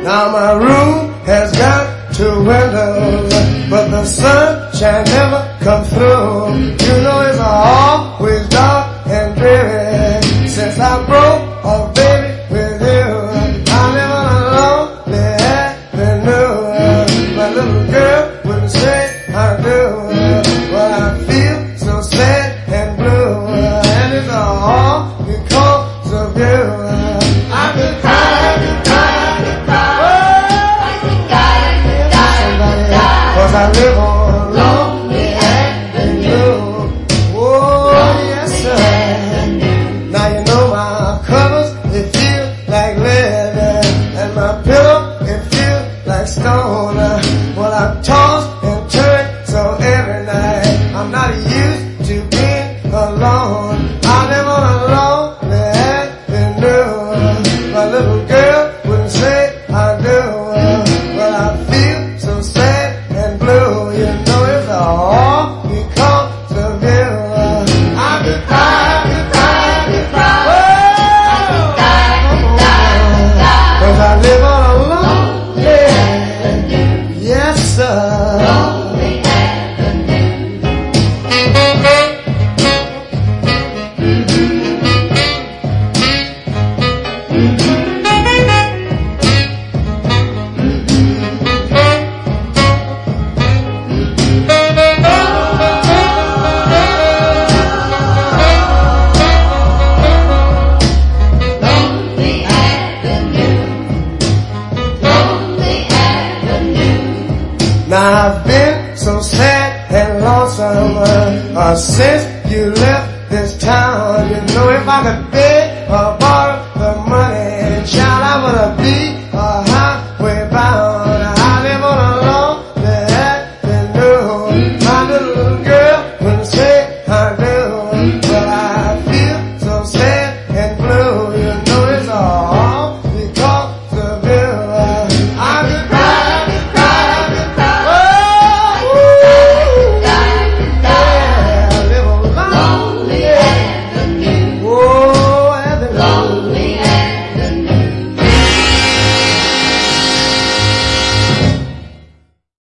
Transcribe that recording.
Now my room has got 2 windows, but the sunshine never comes through. You know it's always dark and dreary since I broke off, baby, with you. I live on a lonely avenue. My little girl wouldn't say I do, but I feel so sad and blue, and it's all because of you. I've been crying, cause I live on lonely avenue. Oh yes sir. Now you know my covers, they feel like lead, and my pillow, it feels like stone. Well, I toss and turn so every night. I'm not used to being alone. I live on a lonely avenue. My little girl wouldn't say I do, but I feel so sad and blue. You know it's all because of you. I've been crying, cause I live on a lonely avenue. Yes sir. Now I've been so sad and lonesome since you left this town. You know if I could beg